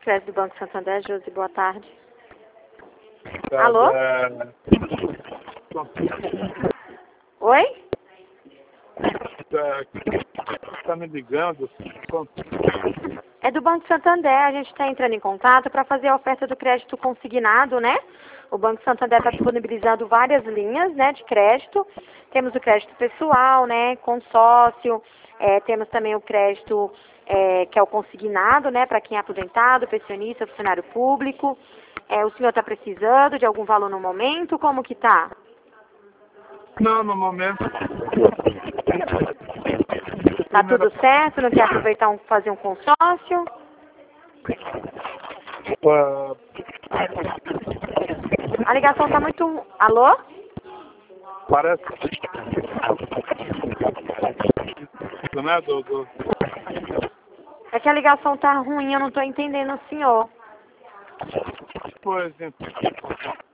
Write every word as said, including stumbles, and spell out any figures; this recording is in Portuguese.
crédito do Banco Santander, Josi, boa tarde. Tá, Alô? é... Oi? Tá, tá me ligando? É do Banco Santander, a gente está entrando em contato para fazer a oferta do crédito consignado, né? O Banco Santander está disponibilizando várias linhas, né, de crédito. Temos o crédito pessoal, né, consórcio, é, temos também o crédito é, que é o consignado, né, para quem é aposentado, pensionista, funcionário público. É, o senhor está precisando de algum valor no momento? Como que tá? Não, no momento. Tá tudo certo? Não quer aproveitar um, fazer um consórcio? Uh, A ligação tá muito... Alô? parece. Isso, né, do, do... É que a ligação tá ruim, eu não tô entendendo o senhor. Pois, então.